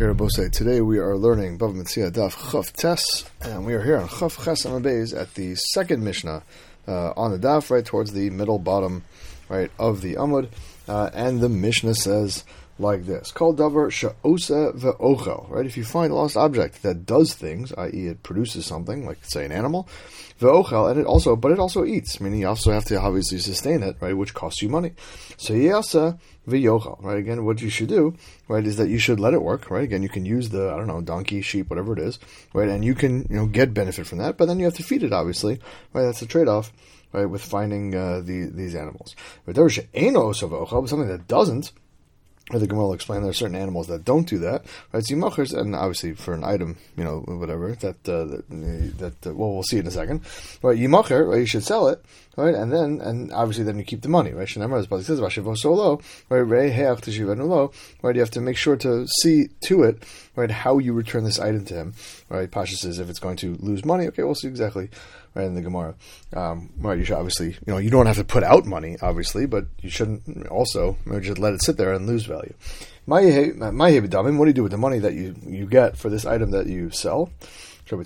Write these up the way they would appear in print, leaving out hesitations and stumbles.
Today we are learning Bava Metzia Daf Chaf Tes, and we are here on Chaf Ches Amabez at the second Mishnah on the Daf, right towards the middle bottom, right of the Amud, and the Mishnah says like this: Kol davar she'osa ve'ochel. Right, if you find a lost object that does things, i.e., it produces something, like say an animal, ve'ochel, and it also eats. Meaning you also have to obviously sustain it, right, which costs you money. So yasa ve'yochel. Right, again, what you should do, right, is that you should let it work. Right, again, you can use the donkey, sheep, whatever it is, right, and you can get benefit from that. But then you have to feed it, obviously. Right, that's the trade-off, right, with finding these animals. But there is something that doesn't. The Gemara will explain there are certain animals that don't do that, right? So Yimachers, and obviously for an item, whatever we'll see in a second, right? Yimacher, right? You should sell it, right? And obviously then you keep the money, right? Shnei Amar, as Pasuk says, "Vashivo solo," right? Rei heach teshivenu lo, right? You have to make sure to see to it, right, how you return this item to him, right? Pasha says if it's going to lose money, okay, we'll see exactly. Right, in the Gemara, right? You should obviously, you don't have to put out money, obviously, but you shouldn't also just let it sit there and lose value. What do you do with the money that you get for this item that you sell? Rav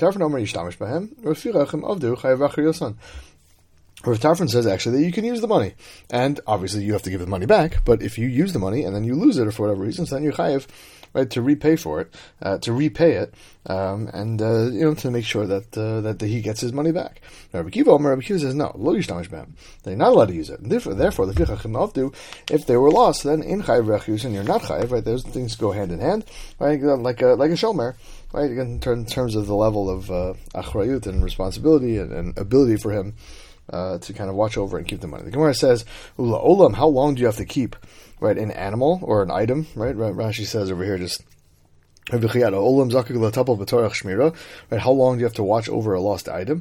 Tarfon says actually that you can use the money, and obviously you have to give the money back. But if you use the money and then you lose it or for whatever reason, then you're chayav, right, to repay for it, to repay it, and to make sure that he gets his money back. Now, Rabbi Kiva says no, lo yishtamish b'hem. They're not allowed to use it. And therefore, if they were lost, then in chayav rechus and you're not chayav, right? Those things go hand in hand, right? Like a shomer, right? Again, in terms of the level of achrayut and responsibility and ability for him to kind of watch over and keep the money. The Gemara says, Ula olam, how long do you have to keep, right, an animal or an item, right? Rashi says over here just, right, how long do you have to watch over a lost item?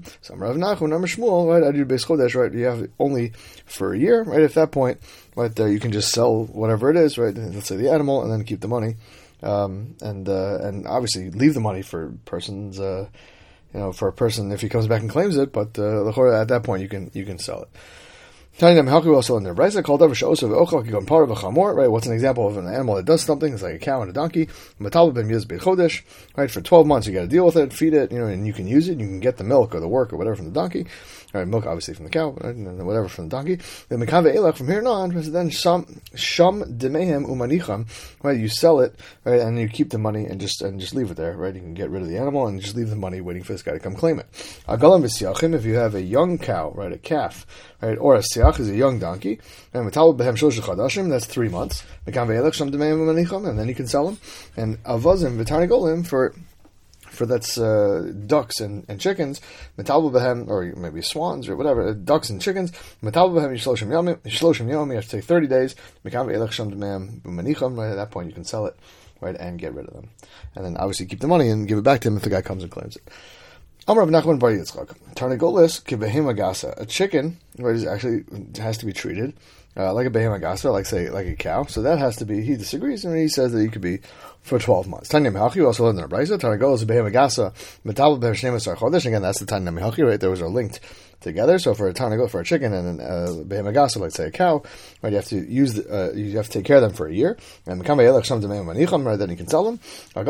Right, you have only for a year, right? At that point, right, you can just sell whatever it is, right? Let's say the animal, and then keep the money, and obviously leave the money for persons, for a person if he comes back and claims it, but at that point you can sell it. Telling them how can we also in the Brisa called over she'osa ve'ochel kikon par v'chamor, right? What's an example of an animal that does something? It's like a cow and a donkey. Matal ben yuz b'chodesh, right? For 12 months you got to deal with it, feed it, and you can use it. You can get the milk or the work or whatever from the donkey. Right, milk obviously from the cow, right? And whatever from the donkey. Then mekave elach from here on. Then sham demehem umanicham, right? You sell it, right, and you keep the money and just leave it there, right? You can get rid of the animal and just leave the money waiting for this guy to come claim it. Agalam v'siachim, if you have a young cow, right, a calf, right, or a siach is a young donkey, and metal behem shlosh chadashim, that's 3 months. Mekave elach sham demehem umanicham, and then you can sell them. And avazim v'tarnagolim for that's ducks and chickens, metal behem, or maybe swans or whatever, ducks and chickens, metal behem yishloshim yom, you have to take 30 days, mekam ve'elach sham demehem umanicham, right, at that point you can sell it, right, and get rid of them. And then obviously keep the money and give it back to him if the guy comes and claims it. Amar Rav Nachman bar Yitzchak, tarnagolis kibehema gasa, a chicken, right, has to be treated like a behema gasa, like a cow. So that has to be, he disagrees, and he says that he could be for 12 months. Tanya Mehachi also learned in the Brisa, tarnagolis behema gasa, metal behem shnei masar chodesh. Again, that's the Tanya Mehachi, right? Those are linked together. So for a tarnagol, for a chicken and behema gasa, like say a cow, right, you have to you have to take care of them for a year. And right, then you can sell them.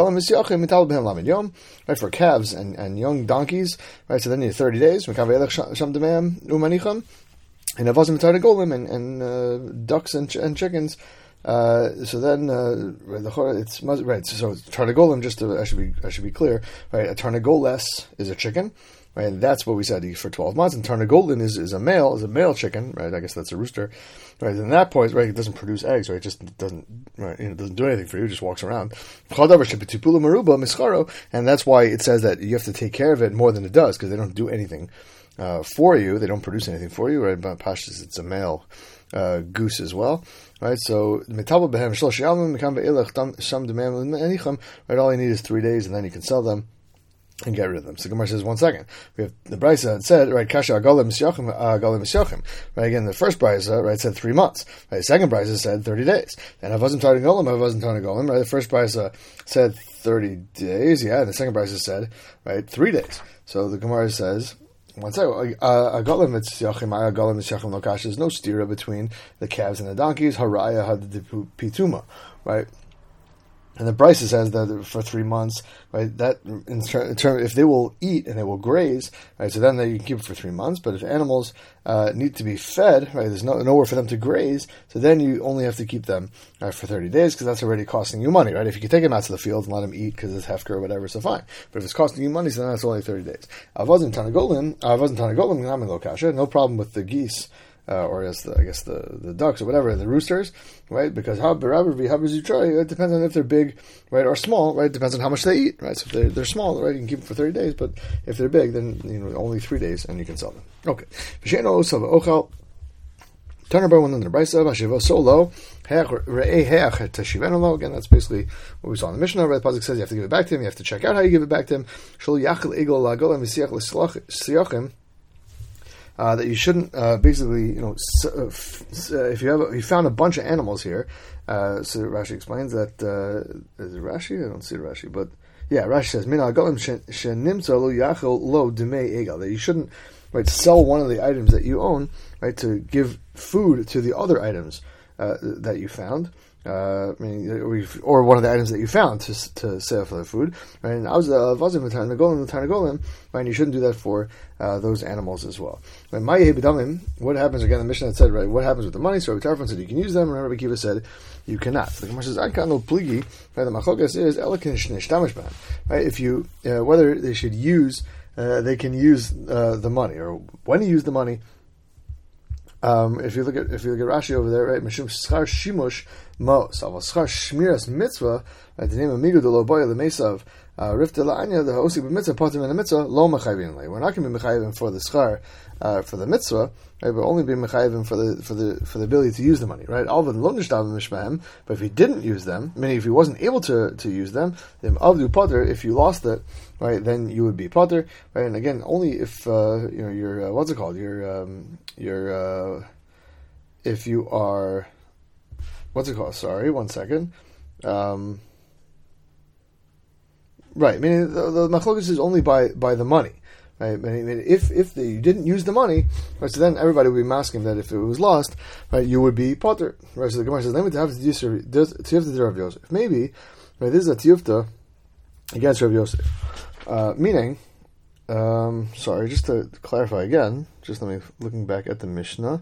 Right, for calves and young donkeys, right, so then you have 30 days. And it wasn't tarnagolim and ducks and chickens. So then it's right. So tarnagolim, I should be clear, right? A tarnagoles is a chicken. Right, and that's what we said for 12 months. And tarnagolin is a male chicken, right? I guess that's a rooster, right? And at that point, right, it doesn't produce eggs, right? It just doesn't, right? It doesn't do anything for you. It just walks around. And that's why it says that you have to take care of it more than it does, because they don't do anything for you. They don't produce anything for you, right? But pashtus, it's a male goose as well, right? So right, all you need is 3 days, and then you can sell them and get rid of them. So Gemara says, 1 second. We have the Brisa said, right, kasha agalim misyachim. Right, again, the first Brisa, right, said 3 months. Right, the second Brisa said 30 days. And I wasn't tarnagolim, right, the first Brisa said 30 days, yeah, and the second Brisa said, right, 3 days. So the Gemara says, 1 second, agalim misyachim no kasha, there's no stira between the calves and the donkeys, haraya had the pituma, right? And the Brisa says that for 3 months, right? That in term, if they will eat and they will graze, right? So then you can keep it for 3 months. But if animals need to be fed, right? There's nowhere for them to graze, so then you only have to keep them for 30 days because that's already costing you money, right? If you can take them out to the field and let them eat because it's hefker or whatever, so fine. But if it's costing you money, so then that's only 30 days. Avazim Tanagolim, no problem with the geese. Or I guess the ducks or whatever, the roosters, right? Because it depends on if they're big, right, or small, right? It depends on how much they eat, right? So if they're small, right, you can keep them for 30 days, but if they're big, then only 3 days and you can sell them. Okay. Turner bar one in the Brisa, Hashiva so low, again, that's basically what we saw in the Mishnah, right? The pasuk says you have to give it back to him, you have to check out how you give it back to him. That you shouldn't basically, if you found a bunch of animals here, so Rashi explains that is it Rashi? I don't see Rashi, but yeah, Rashi says Mina Agalim shenimtza lo yachel lo demei egal, that you shouldn't, right, sell one of the items that you own, right, to give food to the other items that you found. Or one of the items that you found to sell for the food, right? And I was the Tarnagolim, right? And you shouldn't do that for those animals as well. Right? What happens again? The Mishnah had said, right? What happens with the money? So Rabbi Tarfon said you can use them, and Rabbi Kiva said you cannot. So the Gemara says, "I no pligi." Right? The machokas is elikin shnei ban. Right? If you whether they should use, they can use the money, or when you use the money. If you look at Rashi over there, right? Mishum schar shimush mo saval schar shmiras mitzvah. Right, the name of migu de lo boya the mesav rifta la'anya the hosik b'mitzvah patim in the mitzvah lo mechayvin lei. We're not going to be mechayvin for the schar for the mitzvah. Right, we'll only be mechayvin for the ability to use the money. Right, alvin lo nishdav mishmahem. But if he didn't use them, meaning if he wasn't able to use them, then avdu potter. If you lost it, right, then you would be potter. Right, and again, only if you're what's it called? If you are, what's it called? Sorry, 1 second. Right, meaning the machlokas is only by the money. Right, I mean, if you didn't use the money, right, so then everybody would be masking that if it was lost, right, you would be potter. Right, so the Gemara says, "Let me have the tiyufta Rav Yosef." Maybe, right, this is a tiyufta against Rav Yosef, meaning. Sorry, just to clarify again, just let me looking back at the Mishnah.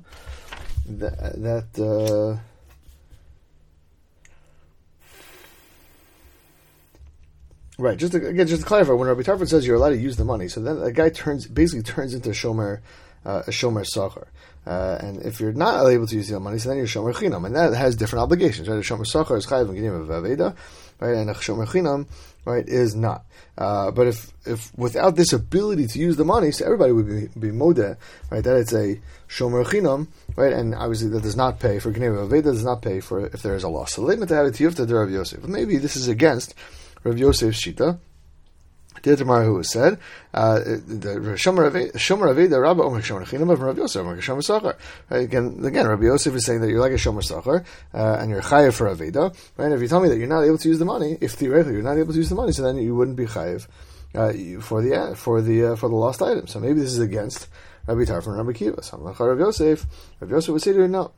Right, just to clarify, when Rabbi Tarfon says you're allowed to use the money, so then a guy turns into a shomer sachar. And if you're not able to use the money, so then you're shomer chinam, and that has different obligations. Right, a shomer sachar is chayav and gedim of aveda, right, and a shomer chinam, right, is not. But if without this ability to use the money, so everybody would be modeh, right, that it's a shomer chinam, right, and obviously that does not pay for gedim of aveda, does not pay for if there is a loss. So limit to have a tiyufta de Rav Yosef. But maybe this is against Rav Yosef's shita. Tamar, who said, the Shomer Aveda Rabba Omer Shomer Chinam of Rav Yosef Omer Shomer Sachar. Again, Rabbi Yosef is saying that you're like a Shomer Sachar, and you're chayiv for Aveda. Right? If you tell me that you're not able to use the money, if theoretically you're not able to use the money, so then you wouldn't be chayiv for the lost item. So maybe this is against Rabbi Tarfon and Rabbi Kiva. So Rav Yosef would say to her, no.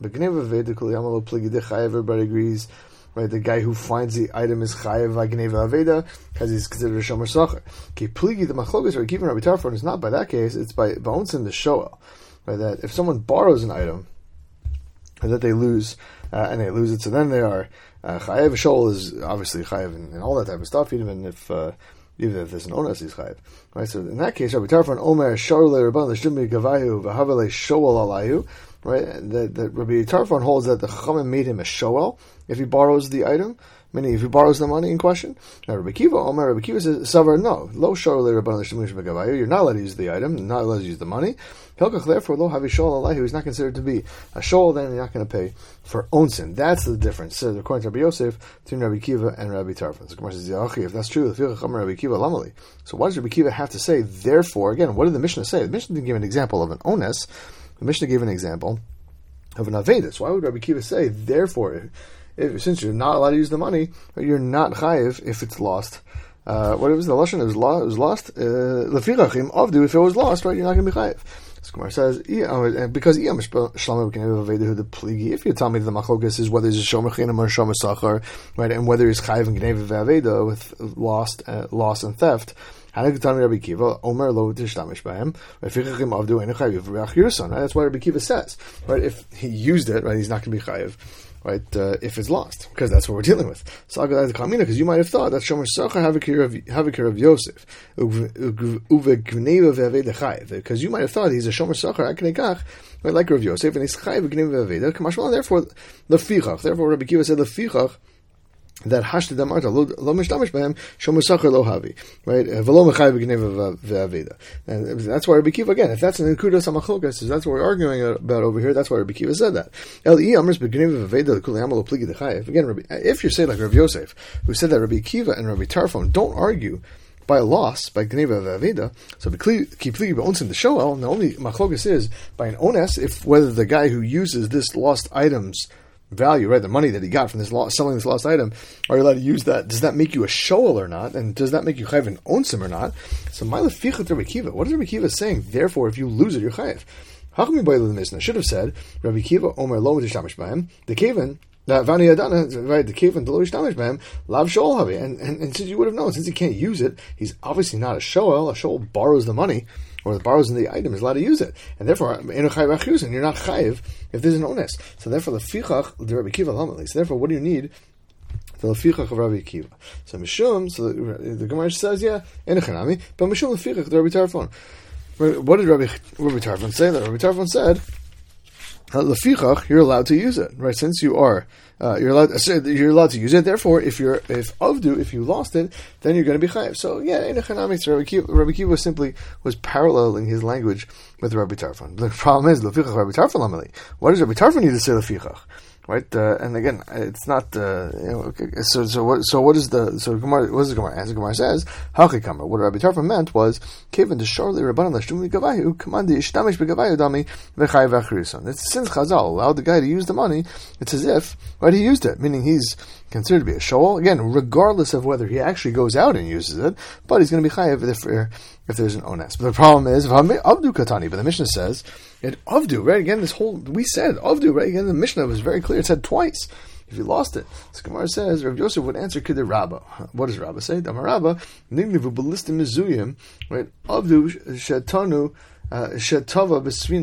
Everybody agrees. Right, the guy who finds the item is chayev v'agneva aveda because he's considered a shomer sacher. Ki pligi the machlokas or keeping Rabbi Tarfon is not by that case; it's by ba'onsim the shoel. Right, that if someone borrows an item that they lose and they lose it, so then they are chayev. Shoel is obviously chayev and all that type of stuff, even if there's an onus, he's chayev. Right, so in that case, Rabbi Tarfon omer sharle rabban l'shumi gavayu v'havale shoel alayu. Right, that Rabbi Tarfon holds that the Chachamim made him a shoel if he borrows the item, meaning if he borrows the money in question. Now Rabbi Kiva says, Savar, no, lo shoel rabban l'shumi gavayu. You're not allowed to use the item, you're not allowed to use the money. Helkach, therefore, lo havi shoel alayu is not considered to be a shoel. Then you're not going to pay for onsin. That's the difference. So according to Rabbi Yosef, between Rabbi Kiva and Rabbi Tarfon. So Gemara says, if that's true, Rabbi Kiva lamali. So what does Rabbi Kiva have to say? Therefore, again, what did the Mishnah say? The Mishnah didn't give an example of an onus. The Mishnah gave an example of an aveda. So why would Rabbi Kiva say, therefore, since you're not allowed to use the money, you're not chayiv if it's lost? What was the lashon? It was lost. Lefirachim avdu. If it was lost, right, you're not going to be chayiv. So Gemara says, because if you tell me that the machlokas is whether he's a shomer chinam or a shomer sachar, right, and whether he's chayiv and gneva ve'aveda with loss and theft, that's why Rabbi Kiva says, right, if he used it, right, he's not going to be chayiv, right, if it's lost, because that's what we're dealing with. So because you might have thought that shomer sachar havakir of Yosef, because you might have thought he's a shomer sachar, right, like Rav Yosef, and he's chayiv gneva ve'aveda. Therefore, Rabbi Kiva said lefichach, that hashta damarta lo mishtamish b'hem shomer sachar lo havi, right? V'lo mechayiv b'gneva ve'aveda, and that's why Rabbi Kiva, again, if that's an inkudas hamachlokas, that's what we're arguing about over here. That's why Rabbi Kiva said that. Amers b'gneva ve'aveda l'kulei amal lo pligi dechayiv. Again, if you say like Rav Yosef, who said that Rabbi Kiva and Rabbi Tarfon don't argue by a loss, by gneva ve'aveda, so keep pligi b'onsim the shoel, and the only machlokas is by an ones, if whether the guy who uses this lost item's value, right, the money that he got from this selling this lost item, are you allowed to use that? Does that make you a shoel or not? And does that make you chayiv an onsim or not? So ma'ila fichat Rabbi Kiva. What is Rabbi Kiva saying? Therefore, if you lose it, you're chayiv. Hachmi b'ayla l'misna should have said Rabbi Kiva omer lo mishtamish b'hem the kaven vani adana, right, the kaven lo mishtamish b'hem lav shoel havi, and since you would have known, since he can't use it, he's obviously not a shoel. A shoel borrows the money, or borrows in the item, is allowed to use it, and therefore and you're not chayiv if there's an ones. So therefore, the fichach the Rabbi Kiva lamali. So therefore, what do you need? The fichach of Rabbi Kiva. So mishum. So the Gemara says, yeah, enochanami, but mishum the fichach the Rabbi Tarfon. What did Rabbi Tarfon say? That Rabbi Tarfon said, lefichach, you're allowed to use it, right? Since you are. You're allowed to use it. Therefore, if you lost it, then you're going to be chayiv. So yeah, Rabbi Kiva simply was paralleling his language with Rabbi Tarfon. The problem is lefichach Rabbi Tarfon lamali. What does Rabbi Tarfon need to say lefichach? Right, and again, it's not. What is the Gemara? What does the Gemara answer? Gemara says, "Hachikamer." What Rabbi Tarfon meant was, "Kevin the Charlie Rabbanan Lashtum Gavayu commanded Ishtamish Begavayu Dami V'Chayiv Achrison." It's since Chazal allowed the guy to use the money, it's as if he used it, meaning he's considered to be a shoel. Again, regardless of whether he actually goes out and uses it, but he's going to be chayiv if there's an ones. But the problem is, Avdu Katani, but the Mishnah says, Avdu, right? Again, we said Avdu, right? Again, the Mishnah was very clear. It said twice. If you lost it. So Gemara says, Rav Yosef would answer Kidder Rabbah. What does Rabbah say? Damar Rabbah, Nignivu Ballistim Mizuyim, right? Avdu Shetanu, Shetava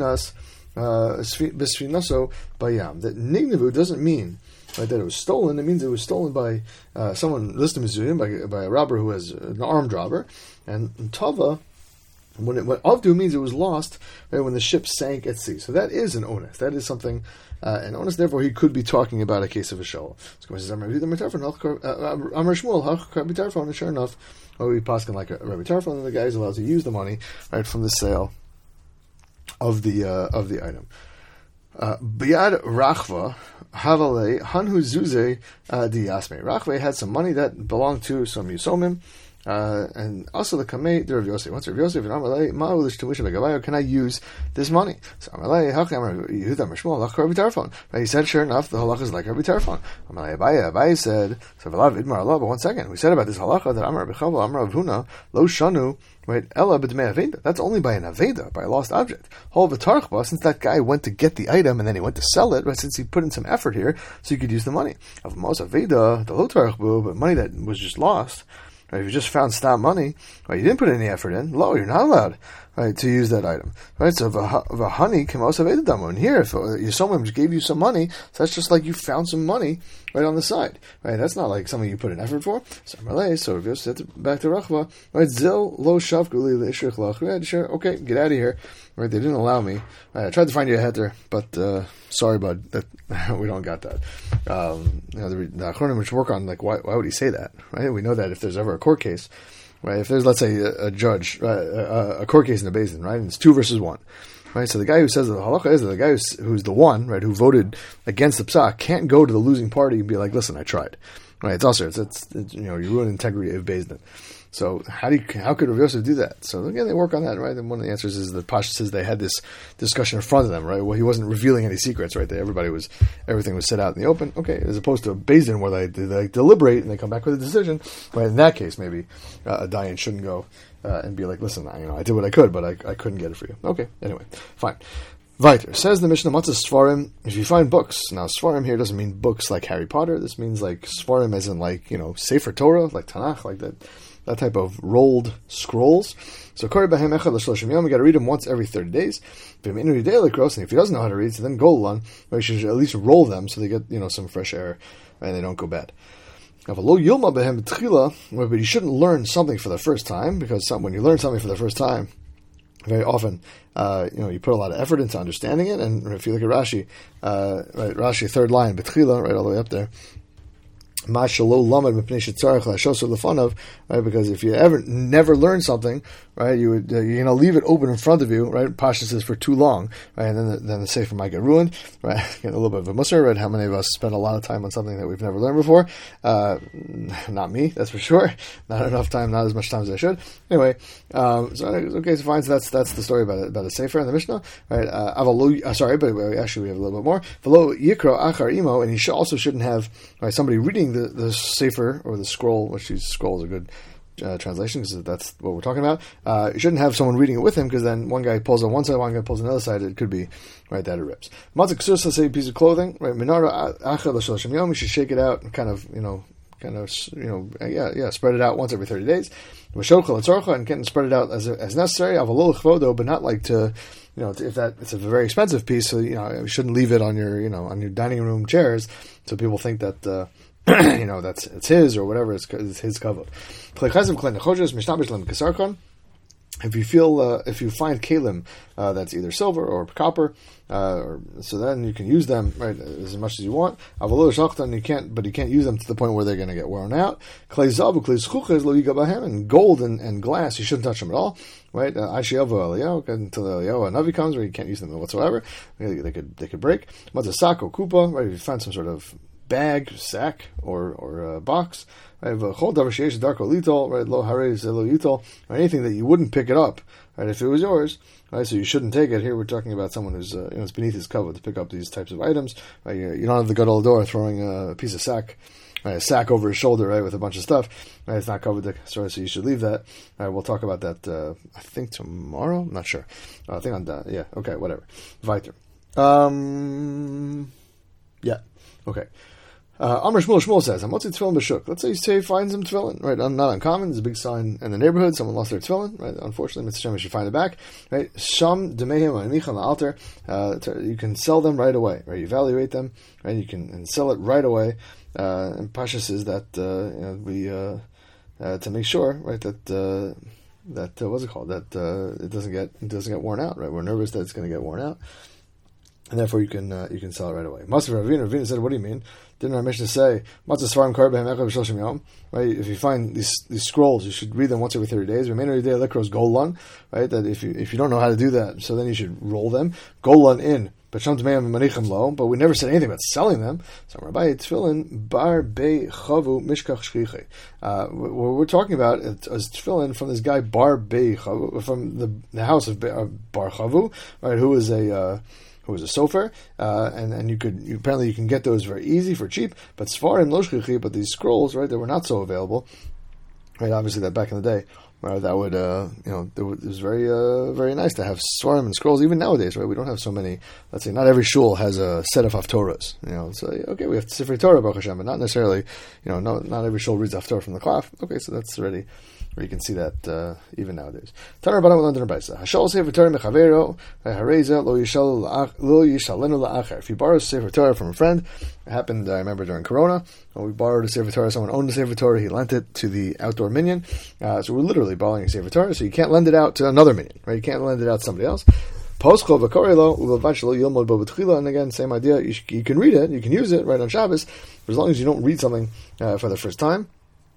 Besvinaso Bayam. That Nignivu doesn't mean, right, that it was stolen. It means it was stolen by someone listed Mizuyim, by a robber who was an armed robber. And Tava, what Avdu means, it was lost, right, when the ship sank at sea. So that is an onus. That is something, an onus. Therefore, he could be talking about a case of a shoal. So says, Amar Shmuel, Rabbi Tarfon, and sure enough, we paskin like Rabbi Tarfon, and the guy is allowed to use the money, right, from the sale of the item. Biyad Rachva Havale Hanhu Zuze Diyasme. Rachva had some money that belonged to some Yusomim. And also the Kamei, the Rav Yosef. Once Rav Yosef and Amalei, Ma'ulish Tumusha Begavayo, can I use this money? So Amalei, Hakam Yehuda Mishmol, Lach Rabbi Tarfon. He said, sure enough, the halach is like Rabbi Tarfon. Amalei Abaye said, so Velav Idmar Allah, but 1 second. We said about this halacha that Amar Bechava, Amar Avhuna, Lo Shanu, right, Ella B'dmei Aveda. That's only by an Aveda, by a lost object. Hol V'tarchba, since that guy went to get the item and then he went to sell it, right, since he put in some effort here, so you could use the money. Of Mos Aveda, the Lo Tarchbu, but money that was just lost. Right, if you just found stock money, right, you didn't put any effort in, you're not allowed, right, to use that item. Right, so the honey came also of the and here, if someone gave you some money, so that's just like you found some money right on the side. Right, that's not like something you put an effort for. So if you said back to Rachva, right, Zil lo shavguli leishrich lach. Sure, okay, get out of here. Right, they didn't allow me. Right, I tried to find you a heter, but sorry, bud, that we don't got that. The Achronim which work on, like, why would he say that? Right, we know that if there's ever a court case, right, if there's, let's say, a judge, a court case in the Beis Din, right, and it's 2 versus 1. Right, so the guy who says that the halacha is that the guy who's the one, right, who voted against the psak can't go to the losing party and be like, listen, I tried. Right? It's also it's you ruin integrity of Beis Din. So how could Rav Yosef do that? So again, they work on that, right? And one of the answers is that Pasha says they had this discussion in front of them, right? Well, he wasn't revealing any secrets, right? Everything was set out in the open, okay? As opposed to Beis Din, where they deliberate and they come back with a decision. Right? In that case, maybe a dayan shouldn't go and be like, listen, I did what I could, but I couldn't get it for you. Okay, anyway, fine. Weiter. Says the Mishnah, Matzah Sfarim, if you find books. Now, Sfarim here doesn't mean books like Harry Potter. This means like Sfarim as in like, Sefer Torah, like Tanakh, like that type of rolled scrolls. So, you got to read them once every 30 days. And if he doesn't know how to read, so then go on, you should at least roll them so they get, some fresh air and they don't go bad. But you shouldn't learn something for the first time, because when you learn something for the first time, very often, you put a lot of effort into understanding it. And if you look at Rashi, Rashi, third line, Betchila, right all the way up there, right? Because if you never learn something, right, you're going to leave it open in front of you, right? Pasha says for too long, right, and then the sefer might get ruined, right? Get a little bit of a musar, right? How many of us spend a lot of time on something that we've never learned before? Not me, that's for sure. Not enough time, not as much time as I should. Anyway, so fine. So that's the story about a sefer in the Mishnah, right? Sorry, but actually we have a little bit more. V'lo yikro achar imo, and he also shouldn't have somebody reading the sefer or the scroll, which scroll is a good translation because that's what we're talking about. You shouldn't have someone reading it with him, because then one guy pulls on one side, one guy pulls on the other side. It could be right that it rips. Matzah ksus, let's say a piece of clothing, right? Minara achar l'shloshim yom. You should shake it out and spread it out once every 30 days. And can spread it out as necessary. But not like to, if it's a very expensive piece, so you shouldn't leave it on your dining room chairs, so people think that it's his or whatever. It's his cover. If you find kalim that's either silver or copper, so then you can use them, right, as much as you want. You can't use them to the point where they're going to get worn out. And gold and glass, you shouldn't touch them at all, right? Until the Navi comes, where you can't use them whatsoever. They could break. Matzah or kupa, right? If you find some sort of bag, sack, or box, right? Or anything that you wouldn't pick it up, right, if it was yours, right? So you shouldn't take it. Here we're talking about someone who's it's beneath his cover to pick up these types of items. Right? You don't have the gadol door throwing a piece of sack, right, a sack over his shoulder, right, with a bunch of stuff. Right? It's not covered, so you should leave that. Right? We'll talk about that. I think tomorrow. I'm not sure. I think I'm done. Yeah. Okay. Whatever. Weiter. Yeah. Okay. Amr Shmuel says, "Hamotzi tefillin b'shuk." Let's say he finds him tefillin, right? Not uncommon. There's a big sign in the neighborhood. Someone lost their tefillin, right? Unfortunately, Mr. Shem, you should find it back, right? Sham demehim anicham altar. You can sell them right away, right? You evaluate them, right? You can sell it right away. And Pasha says that we to make sure, right, that what's it called? That it doesn't get worn out, right? We're nervous that it's going to get worn out. And therefore, you can sell it right away. Master Ravina said, "What do you mean? Didn't our Mishnah say, right? If you find these scrolls, you should read them once every 30 days. Right? That if you don't know how to do that, so then you should roll them. Golan in, but we never said anything about selling them. So Rabbi Tefillin bar be chavu mishkach shchiche. What we're talking about is tefillin from this guy bar be chavu, from the house of bar chavu, right? Who is a sofer, and you can get those very easy for cheap. But Sfarim lo shchichi, but these scrolls, right, they were not so available, right? Obviously, that back in the day, that would it was very very nice to have Sfarim and scrolls. Even nowadays, right, we don't have so many. Let's say not every shul has a set of haftorahs. So okay, we have Sefer Torah, Baruch Hashem, but not necessarily. Not every shul reads haftorah from the klaf. Okay, so that's already. Where you can see that even nowadays. Tanar Rabbanan London Baisa. Hashal Sefer Torah mechavero hareza lo yishalenu la'acher. If you borrow a Sefer Torah from a friend, it happened. I remember during Corona, when we borrowed a Sefer Torah. Someone owned a Sefer Torah. He lent it to the outdoor minyan. So we're literally borrowing a Sefer Torah. So you can't lend it out to another minyan, right? You can't lend it out to somebody else. And again, same idea. You can read it. You can use it right on Shabbos, as long as you don't read something for the first time.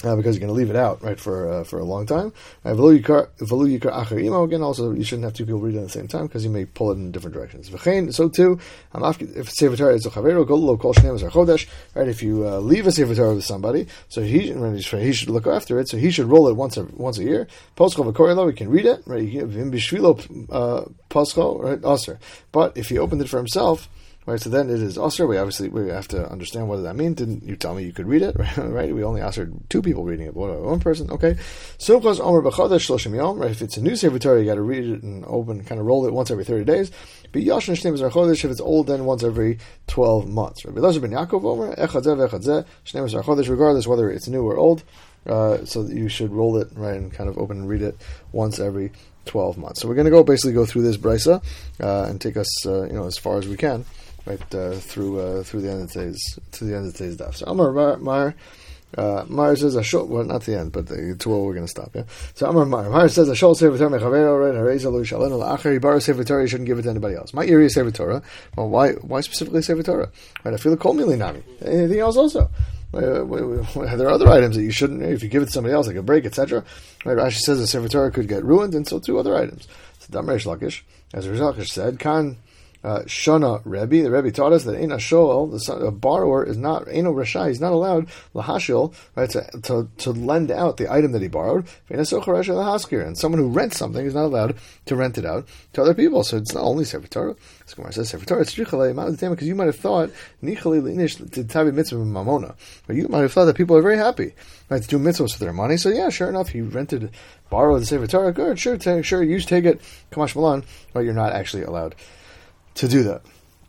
because you're going to leave it out, right, for a long time. V'lo yikar acher imo. Again, also, you shouldn't have two people read it at the same time, because you may pull it in different directions. V'chein, so too, if Sefer Torah is a chavero, go lo kol shneim chodesh, right, if you leave a Sefer Torah with somebody, so he should look after it, so he should roll it once a year. Poschol v'korelo, he can read it, right, v'im b'shvilo poschol, right, aser. But if he opened it for himself, right, so then it is usher. We have to understand what does that mean. Didn't you tell me you could read it? Right? We only ushered two people reading it. What about one person? Okay. Sumchos omer b'chodesh shloshim yom. Right? If it's a new Sefer Torah, you got to read it and open, kind of roll it once every 30 days. But yashin shneim zar chodesh. If it's old, then once every 12 months. Rabbi Elazar ben Yaakov omer echad zeh v'echad zeh shneim zar chodesh. Regardless whether it's new or old, so that you should roll it, right, and kind of open and read it once every 12 months. So we're going to basically go through this brisa and take us as far as we can. Right through the end of today's daf. So Amar Mar says not the end, but to where we're going to stop. Yeah. So Amar Mar says Ashol Sefer Torah mechavero, right? Hareza lo yishalenu la'acher. Yibara Sefer Torah, you shouldn't give it to anybody else. My area is Sefer Torah. Well, why specifically Sefer Torah? Right? I feel kol mili nami. Anything else also? There are other items that you shouldn't. If you give it to somebody else, like a break, etc. Right? Rashi says the Sefer Torah could get ruined, and so too other items. So Dam Reish Lakish, as Reish Lakish said, Kan. Shana Rebbe, the Rebbe taught us that Eina Shoel, a borrower is not Eino Rasha, he's not allowed lahashil, right, to lend out the item that he borrowed. And someone who rents something is not allowed to rent it out to other people. So it's not only Sefer Torah. The Gemara says Sefer Torah, it's because you might have thought Nichali Linish to Tavi Mitzvah Mamona, but you might have thought that people are very happy, right, to do mitzvahs with their money. So yeah, sure enough, he borrowed the Sefer Torah. Good, sure, you take it, Kamash Malan, but you're not actually allowed to do that.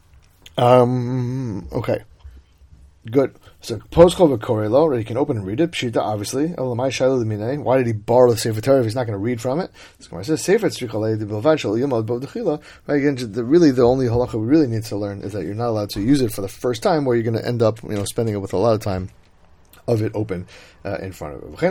Okay. Good. So, Poschol v'korelo, right, you can open and read it. Pshita, obviously. Why did he borrow the Sefer Torah if he's not going to read from it? So, it says, Sefer tzrichalei de bilvad shel yomad bo d'chila. Right, again, the only halacha we really need to learn is that you're not allowed to use it for the first time, where you're going to end up, spending it with a lot of time of it open in front of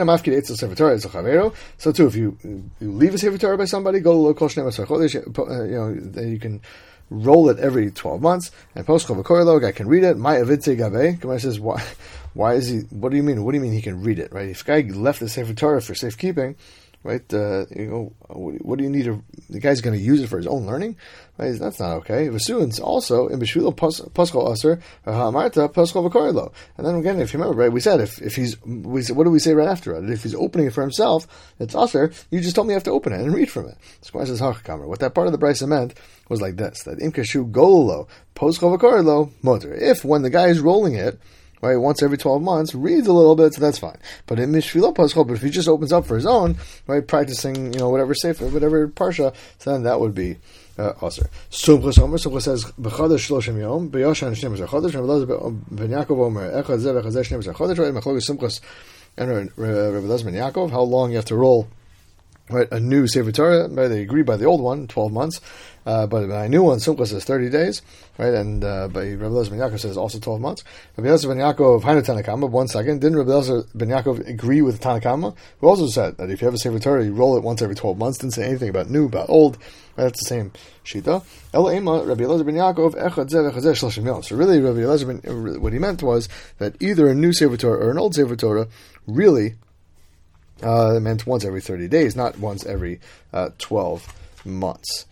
it. So too, if you leave a Sefer Torah by somebody, go to local shneim chodesh, you can roll it every 12 months, and Poschol v'korelo, I can read it. My avidse gabe. Gemara says, why is he? What do you mean? What do you mean he can read it? Right? If a guy left the Sefer Torah for safekeeping, right? What do you need? The guy's going to use it for his own learning, right? That's not okay. V'suins also in b'shvilo Poschol aser ha'amarta Poschol v'korelo. And then again, if you remember, right, we said what do we say right after it? If he's opening it for himself, it's aser. You just told me you have to open it and read from it. So Gemara says, Hachakamer. What that part of the brisa meant was like this: that imkashu gololo Poschol v'korelo motor. If when the guy is rolling it, right, once every 12 months, reads a little bit, so that's fine. But in Mishvilo Paschal, but if he just opens up for his own, right, practicing, whatever sefer, whatever parsha, so then that would be aser. Sumchos Omer, Sumchos says, B'chodesh shloshim yom, B'yoshan shneim zeh chodesh, Rabbi Elazar ben Yaakov Omer, Echad zeh v'echad zeh shneim zeh chodesh, right, Machlokas Sumchos and Rabbi Elazar ben Yaakov, how long you have to roll, right, a new Sefer Torah, right, they agree by the old one, 12 months, but by a new one, Sumchos says 30 days, right, and by Rabbi Elazar ben Yaakov says also 12 months. Rabbi Elazar ben Yaakov, Hainu Tanakama, 1 second, didn't Rabbi Elazar ben Yaakov agree with Tanakama, who also said that if you have a Sefer Torah, you roll it once every 12 months, didn't say anything about new, about old, right, that's the same Shita. Ela Ema, Rabbi Elazar ben Yaakov, Echad zeh v'echad zeh shloshim yom. So really, Rabbi Elazar what he meant was that either a new Sefer Torah or an old Sefer Torah really it meant once every 30 days, not once every 12 months.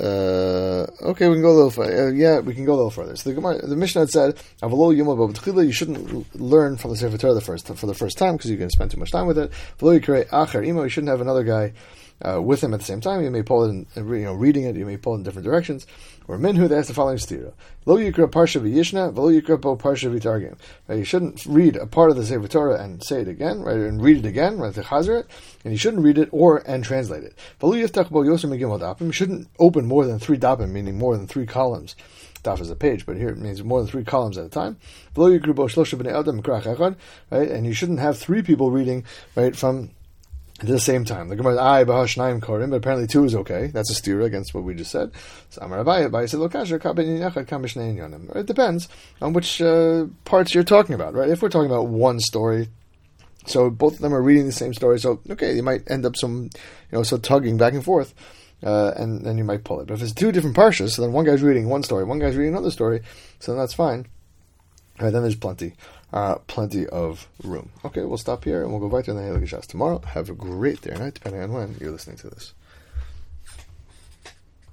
Okay, we can go a little further. We can go a little further. So the Mishnah had said, you shouldn't learn from the Sefer Torah for the first time because you're going to spend too much time with it. You shouldn't have another guy with him at the same time. You may pull it in, reading it, you may pull it in different directions. Or minhu, that's the following stira. Lo yikra parsha v'yishna, v'lo yikra bo parsha v'targim. You shouldn't read a part of the Sefer Torah and say it again, right, and read it again, right, to chazer it, and you shouldn't read it and translate it. V'lo yiftach bo yosem megimel dapim. You shouldn't open more than 3 dapim, meaning more than 3 columns. Daf is a page, but here it means more than 3 columns at a time. V'lo yikra bo shlosha b'nei adam mikrach echad, right, and you shouldn't have 3 people reading, right, from at the same time. The Gemara is b'hashnaim korim, but apparently 2 is okay. That's a stira against what we just said. So Amar Abaye said, "Lo kasher ka ben yachad ka b'shnei inyanim." It depends on which parts you're talking about, right? If we're talking about one story, so both of them are reading the same story, so okay, you might end up tugging back and forth, and then you might pull it. But if it's 2 different parshas, so then one guy's reading one story, one guy's reading another story, so then that's fine. Right, then there's plenty plenty of room. Okay, we'll stop here and we'll go back to the Nehelig Shas tomorrow. Have a great day or night, depending on when you're listening to this.